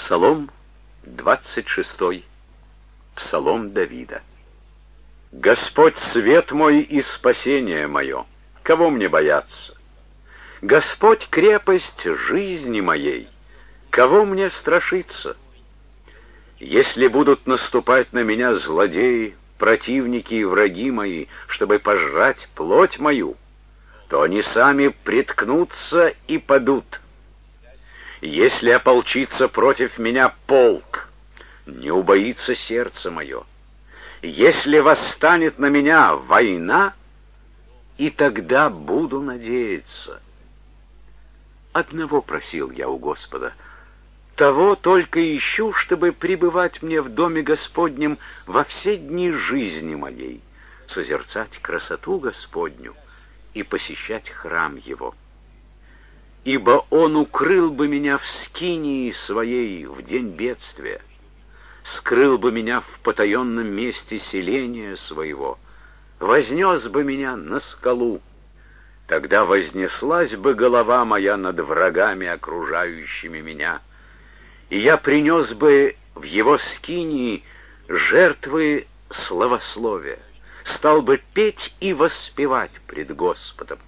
Псалом 26. Псалом Давида. Господь свет мой и спасение мое, кого мне бояться? Господь крепость жизни моей, кого мне страшиться? Если будут наступать на меня злодеи, противники и враги мои, чтобы пожрать плоть мою, то они сами приткнутся и падут. Если ополчится против меня полк, не убоится сердце мое. Если восстанет на меня война, и тогда буду надеяться. Одного просил я у Господа, того только ищу, чтобы пребывать мне в доме Господнем во все дни жизни моей, созерцать красоту Господню и посещать храм Его. Ибо Он укрыл бы меня в скинии своей в день бедствия, скрыл бы меня в потаенном месте селения своего, вознес бы меня на скалу. Тогда вознеслась бы голова моя над врагами, окружающими меня, и я принес бы в Его скинии жертвы славословия, стал бы петь и воспевать пред Господом.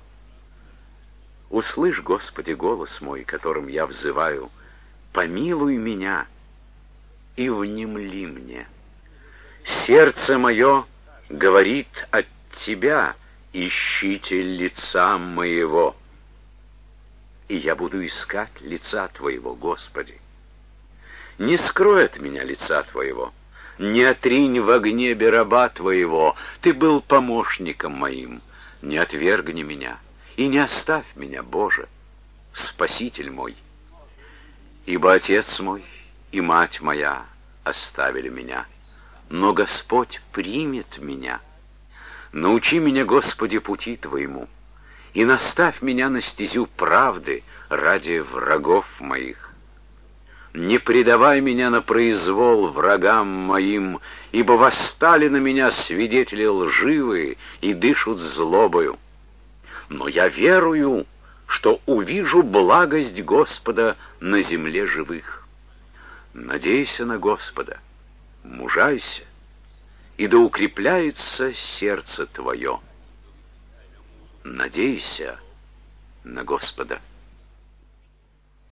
Услышь, Господи, голос мой, которым я взываю, помилуй меня и внемли мне. Сердце мое говорит от Тебя, ищите лица моего. И я буду искать лица Твоего, Господи. Не скрой от меня лица Твоего, не отринь во гневе раба Твоего. Ты был помощником моим, не отвергни меня. И не оставь меня, Боже, Спаситель мой. Ибо отец мой и мать моя оставили меня, но Господь примет меня. Научи меня, Господи, пути Твоему, и наставь меня на стезю правды ради врагов моих. Не предавай меня на произвол врагам моим, ибо восстали на меня свидетели лживые и дышат злобою. Но я верую, что увижу благость Господа на земле живых. Надейся на Господа, мужайся, и да укрепляется сердце твое. Надейся на Господа.